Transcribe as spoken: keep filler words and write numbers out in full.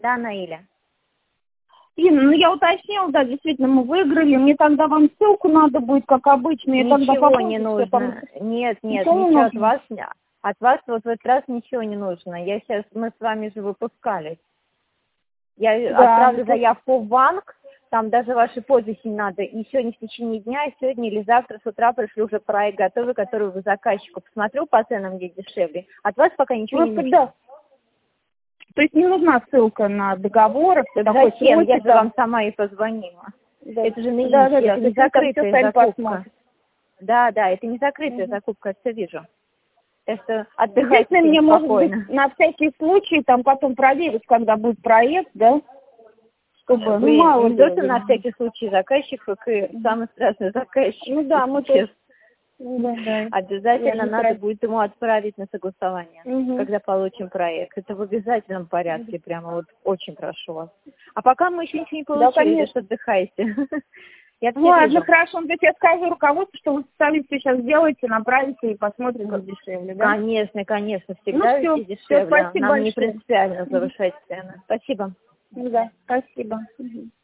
Да, Наиля. Инна, ну я уточнила, да, действительно, мы выиграли. Мне тогда вам ссылку надо будет, как обычно. Я тогда Ничего попробую, не что там. нужно. Нет, нет, Ничего не ничего от нужно? вас, от вас вот в этот раз ничего не нужно. Я сейчас, мы с вами же выпускались. Я Да, отправлю выпуск- заявку в банк, там даже ваши подписи не надо. И сегодня в течение дня, и сегодня или завтра с утра пришлю уже проект готовый, который вы заказчику. Посмотрю по ценам, где дешевле. От вас пока ничего не Просто нужно. да. То есть не нужна ссылка на договор, Так такой зачем? сроки Я же там. вам сама и позвонила. Да, Это же на да, да, Инте, да. это То не есть вы там всё закрытая сами закупка. посмотрите. Да, да, это не закрытая Мгм. закупка, я все вижу. Так что отдыхайте Единственное, себе мне, может быть, спокойно. на всякий случай там потом проверить, когда будет проект, да, чтобы, ну, Вы мало не ли. то, на всякий случай заказчик, как и самый страшный заказчик. Ну да, мы Сейчас тоже. Ну да, да. обязательно Я не надо про- будет ему отправить на согласование, Мгм. когда получим проект. Это в обязательном порядке, прямо вот очень прошу вас. А пока мы еще ничего не Да, получили, конечно. так что отдыхайте. Я все Ладно, вижу. хорошо. То есть я скажу руководству, что вы специалисты сейчас сделаете, направите и посмотрим, как дешевле, да? Конечно, конечно, Ну всегда все, везде все, дешевле. спасибо Нам не большое. принципиально завышать цены. Спасибо. Ну да, спасибо. Мгм.